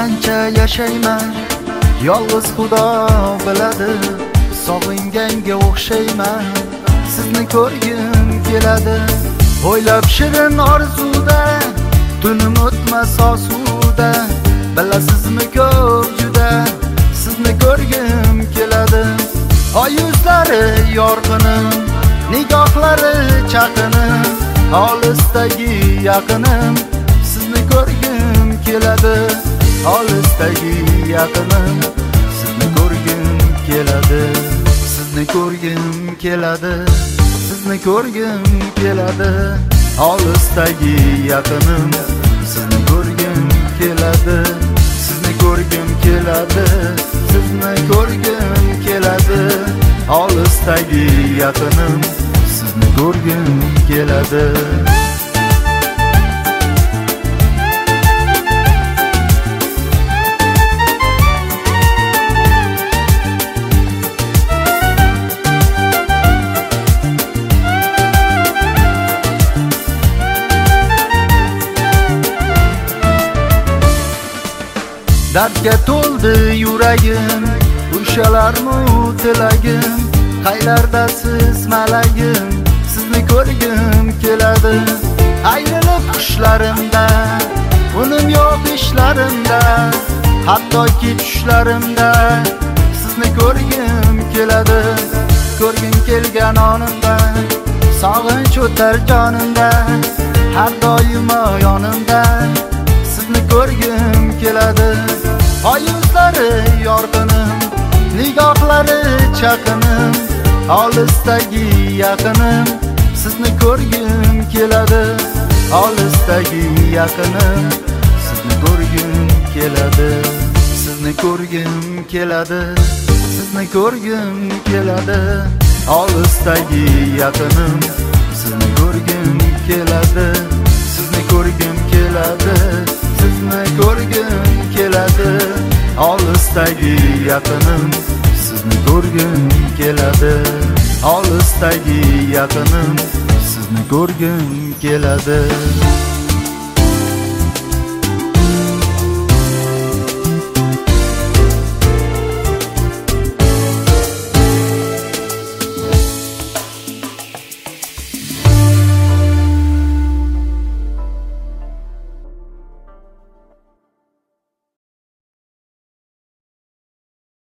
qancha yashayman, yolg'iz Xudo biladi. Sog'inganga o'xshayman, sizni ko'rgim keladi. O'ylab shirin orzuda, tunim o'tmas osuda. Bilasizmi ko'p juda, sizni ko'rgim keladi. Oy yuzlari yorqinim, nigohlari chaqinim, olisdagi yaqinim, sizni ko'rgim keladi. Olisdagi yaqinim, sizni ko'rgim keladi. Sizni ko'rgim keladi, sizni ko'rgim keladi. Olisdagi yaqinim, sizni ko'rgim keladi. Sizni ko'rgim keladi, sizni ko'rgim keladi. Olisdagi yaqinim, sizni ko'rgim keladi. Dardga to'ldi yuragim, ushalarmu tilagim. Qaylardasiz malagim, sizni ko'rgim keladi. Ayrilib qushlarimda, unim yo'q ishlarimda, hattoki tushlarimda sizni ko'rgim keladi. Ko'rgim kelgan onimda, sog'inch o'tar jonimda, har doim yonimda sizni ko'rgim keladi. Oy yuzlari yorqinim, nigohlari chaqinim, olisdagi yaqinim, sizni ko'rgim keladi. Olisdagi yaqinim, sizni ko'rgim keladi. Sizni ko'rgim keladi, sizni ko'rgim keladi. Olisdagi yaqinim, sizni ko'rgim keladi. Sizni ko'rgim keladi, sizni ko'rgim keladi. Olisdagi yaqinim, sizni ko'rgim keladi. Olisdagi yaqinim, sizni ko'rgim keladi.